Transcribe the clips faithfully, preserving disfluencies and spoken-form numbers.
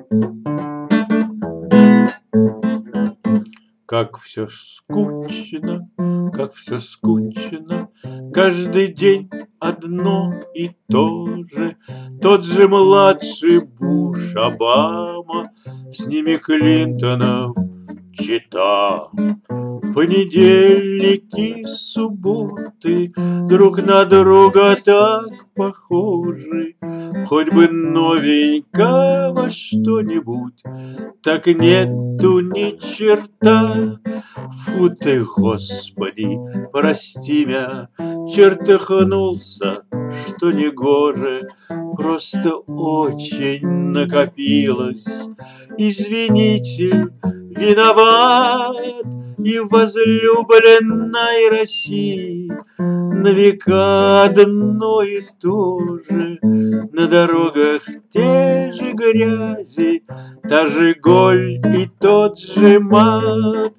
Как все скучно, как все скучно, каждый день одно и то же. Тот же младший Буш, Обама, с ними Клинтонов чета. Понедельники, субботы друг на друга так похожи. Хоть бы новенького что-нибудь, так нету ни черта. Фу ты, Господи, прости мя, чертыхнулся, что негоже. Просто очень накопилось. Извините, виноват. И в возлюбленной России на века одно и то же. На дорогах те же грязи, та же голь и тот же мат.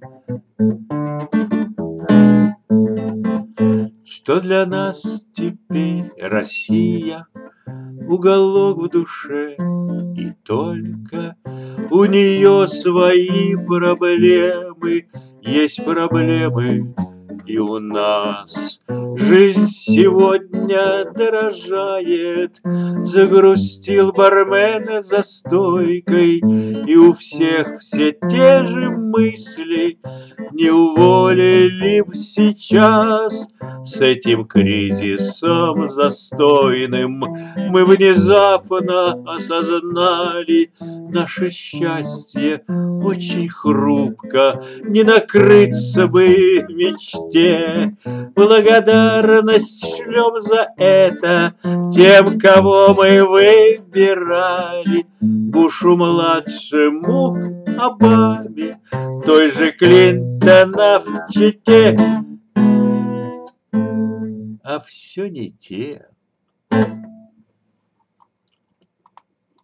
Что для нас теперь Россия? Уголок в душе и только. У нее свои проблемы, есть проблемы и у нас. Жизнь сегодня дорожает. Загрустил бармен за стойкой, и у всех все те же мысли. Не уволили б сейчас с этим кризисом застойным. Мы внезапно осознали, наше счастье очень хрупко, не накрыться бы мечте. Благодарность шлем за это тем, кого мы выбирали. Бушу-младшему, Обаме, той же Клинтонов чете. А все не те.